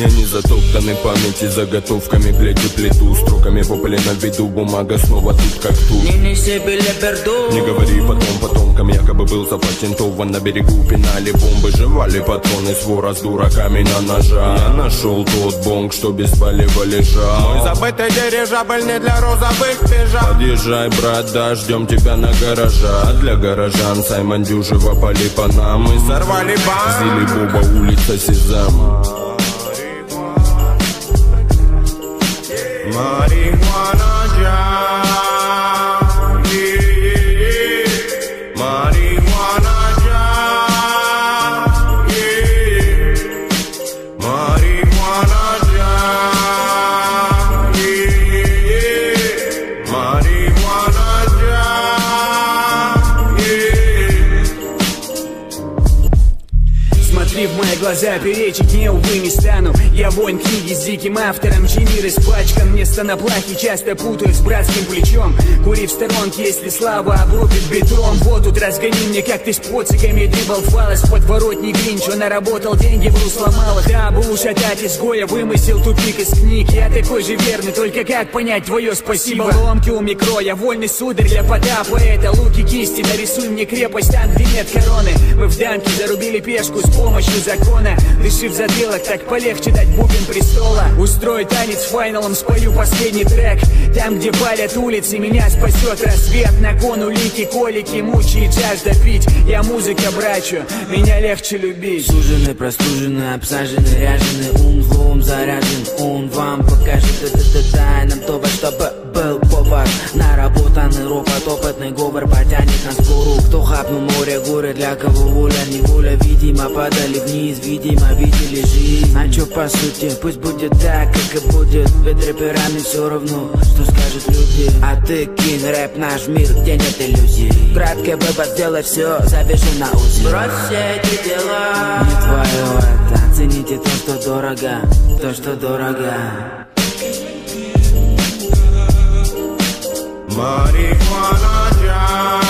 Я не затоптанный памяти заготовками, глядя плиту. Строками по полено виду, бумага снова тут как тут. Не говори потомкам, якобы был запатентован. На берегу пинали бомбы, жевали патроны, свора с дураками на ножа. Я нашел тот бонг, что без полива лежал. Мой забытый дирижабль не для розовых пижам. Подъезжай, брат, да, ждем тебя на гаража. Для горожан Саймон Дюжева поли по нам. Мы сорвали бан. Зили Боба, улица Сезам. Марихуана джам. Марихуана джам. Марихуана джам. Марихуана джам. Смотри в мои глаза, перечить не, увы, не стану. Я воин книги с диким автором, чемир испачкан. Место на плахе часто путаю с братским плечом. Кури в сторонке, если слава обрубит бетон. Вот тут разгони мне, как ты с поциками дрибал фалос. Подворотни Гринч, он наработал деньги в русло малых. Дабы ушатать изгоя, вымысел тупик из книг. Я такой же верный, только как понять твое спасибо? Ломки у микро, я вольный сударь для Потапа. Это луки кисти, нарисуй мне крепость там, где нет короны. Мы в дамке зарубили пешку с помощью закона. Дыши в затылок, так полегче дать бубен престола. Устрою танец с файналом, спою последний трек. Там, где палят улицы, меня спасет рассвет. На кон улики, колики, мучает жажда пить. Я музыка брачу, меня легче любить. Суженый, простуженный, обсаженный, ряженый, ум злом заряжен. Он вам покажет тайном то, во что был повар. Наработанный ропот, опытный говор потянет нас в гору. Кто хапнул море, горы, для кого воля, неволя. Видимо, падали вниз, видимо, видели жизнь. А чё по сути, пусть будет так, как и будет. Ведь рэперами все равно, что скажут люди. А ты кинь рэп, наш мир, где нет иллюзий. Краткий выбор, сделай все, завяжу на УЗИ. Брось все эти дела, не твое это. Цените то, что дорого, то, что дорого. Marihuana jam.